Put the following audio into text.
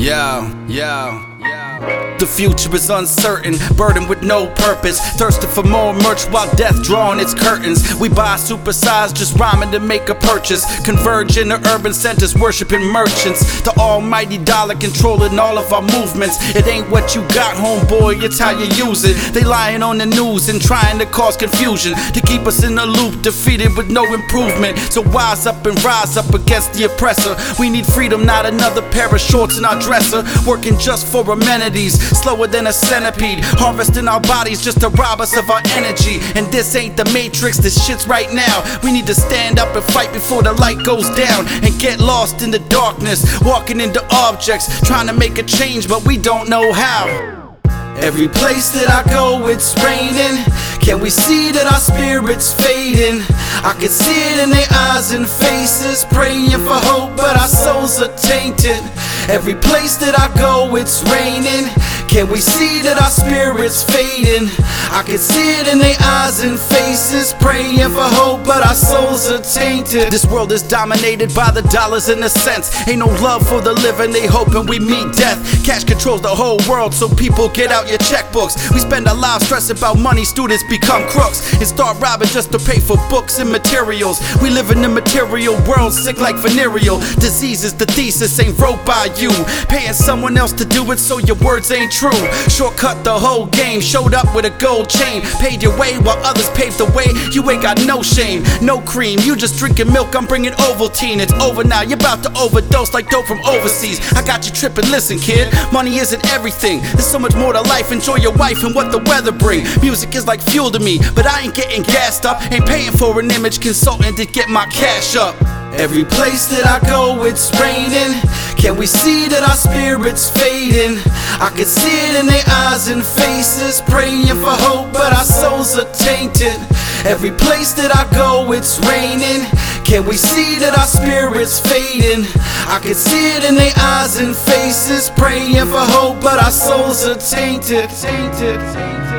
Yeah. The future is uncertain, burdened with no purpose, thirsting for more merch while death drawing its curtains. We buy supersized, just rhyming to make a purchase. Converge into urban centers, worshiping merchants. The almighty dollar controlling all of our movements. It ain't what you got, homeboy, it's how you use it. They lying on the news and trying to cause confusion, to keep us in a loop, defeated with no improvement. So wise up and rise up against the oppressor. We need freedom, not another pair of shorts in our dresser. Working just for amenities, slower than a centipede, harvesting our bodies just to rob us of our energy. And this ain't the Matrix, this shit's right now. We need to stand up and fight before the light goes down, and get lost in the darkness, walking into objects, trying to make a change, but we don't know how. Every place that I go, it's raining. Can we see that our spirits fading? I can see it in their eyes and faces, praying for hope, but our souls are tainted. Every place that I go, it's raining. Can we see that our spirits fading? I can see it in their eyes and faces, praying for hope, but our souls are tainted. This world is dominated by the dollars and the cents. Ain't no love for the living, they hoping we meet death. Cash controls the whole world, so people get out your checkbooks. We spend our lives stressing about money, students become crooks and start robbing just to pay for books and materials. We live in the material world, sick like venereal diseases. The thesis ain't wrote by you, paying someone else to do it so your words ain't true. Shortcut the whole game, showed up with a gold chain, paid your way while others paved the way. You ain't got no shame, no cream, you just drinking milk, I'm bringing Ovaltine. It's over now, you're about to overdose like dope from overseas. I got you tripping, listen kid, money isn't everything. There's so much more to life, enjoy your wife and what the weather bring. Music is like fuel to me, but I ain't getting gassed up, ain't paying for an image consultant to get my cash up. Every place that I go, it's raining. Can we see that our spirits fading? I can see it in their eyes and faces, praying for hope, but our souls are tainted. Every place that I go, it's raining. Can we see that our spirits fading? I can see it in their eyes and faces, praying for hope, but our souls are tainted.